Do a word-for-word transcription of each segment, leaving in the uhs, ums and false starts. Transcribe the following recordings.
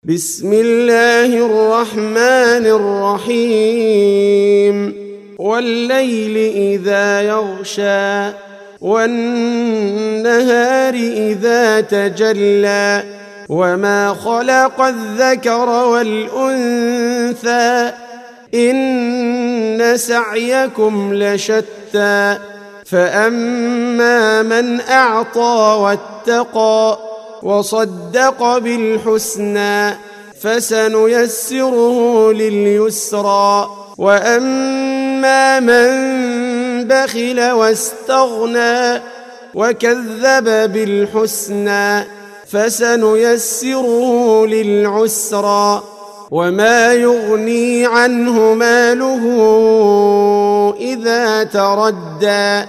بسم الله الرحمن الرحيم والليل إذا يغشى والنهار إذا تجلى وما خلق الذكر والأنثى إن سعيكم لشتى فأما من أعطى واتقى وصدق بالحسنى فسنيسره لليسرى وأما من بخل واستغنى وكذب بالحسنى فسنيسره للعسرى وما يغني عنه ماله إذا تردى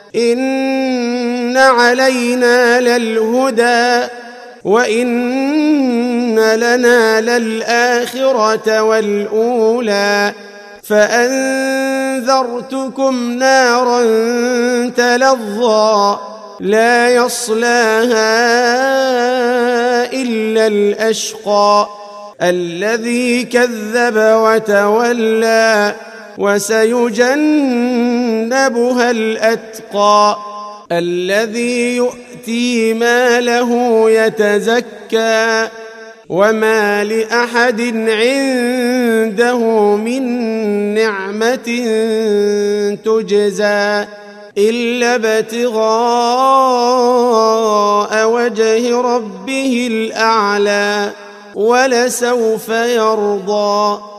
إن علينا للهدى وإن لنا للآخرة والأولى فأنذرتكم نارا تلظى لا يصلاها إلا الأشقى الذي كذب وتولى وسيجنبها الأتقى الذي يؤتي ماله يتزكى وما لأحد عنده من نعمة تجزى إلا ابتغاء وجه ربه الأعلى ولسوف يرضى.